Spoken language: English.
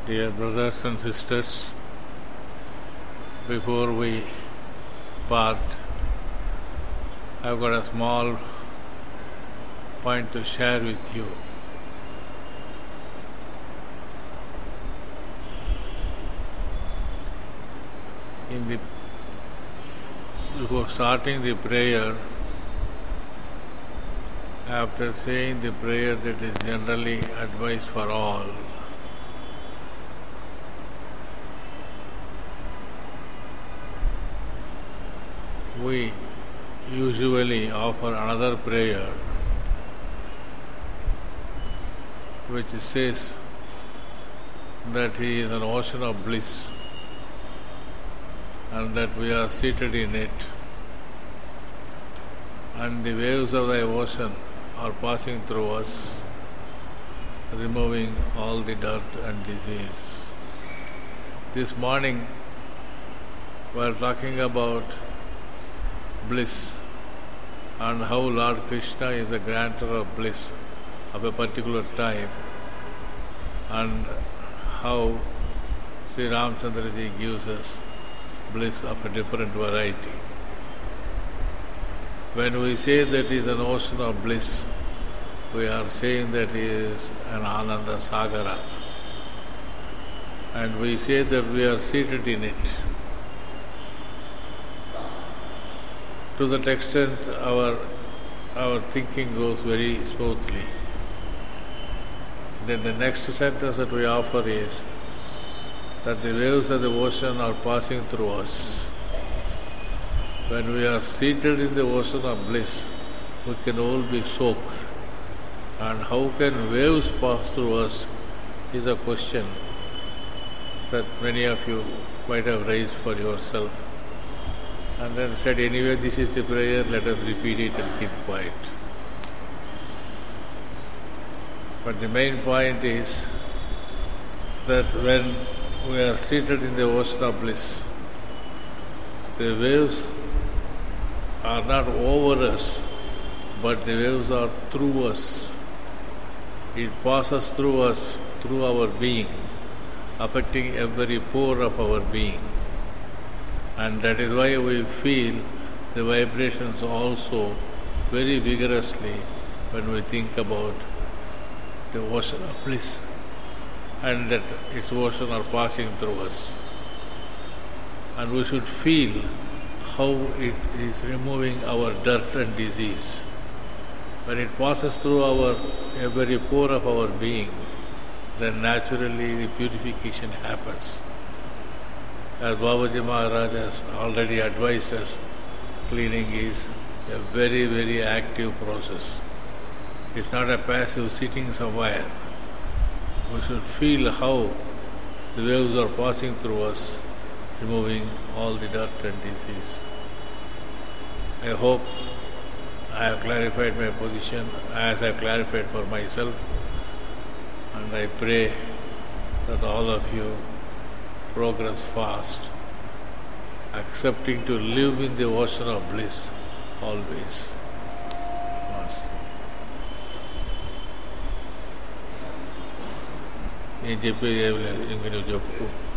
Dear brothers and sisters, before we part, I've got a small point to share with you. Before starting the prayer, after saying the prayer that is generally advised for all, we usually offer another prayer which says that He is an ocean of bliss and that we are seated in it, and the waves of the ocean are passing through us, removing all the dirt and disease. This morning we are talking about bliss and how Lord Krishna is a granter of bliss of a particular type, and how Sri Ramchandra Ji gives us bliss of a different variety. When we say that he is an ocean of bliss, we are saying that he is an Ananda Sagara, and we say that we are seated in it. To that extent, our thinking goes very smoothly. Then the next sentence that we offer is that the waves of the ocean are passing through us. When we are seated in the ocean of bliss, we can all be soaked. And how can waves pass through us is a question that many of you might have raised for yourself. And then said, anyway, this is the prayer, let us repeat it and keep quiet. But the main point is that when we are seated in the ocean of bliss, the waves are not over us, but the waves are through us. It passes through us, through our being, affecting every pore of our being. And that is why we feel the vibrations also very vigorously when we think about the ocean of bliss, and that its ocean are passing through us. And we should feel how it is removing our dirt and disease. When it passes through every pore of our being, then naturally the purification happens. As Babaji Maharaj has already advised us, cleaning is a very, very active process. It's not a passive sitting somewhere. We should feel how the waves are passing through us, removing all the dirt and disease. I hope I have clarified my position as I have clarified for myself, and I pray that all of you progress fast, accepting to live in the ocean of bliss always. నేను చెప్పేది ఏమి లేదు, ఇంక నువ్వు చెప్పుకో.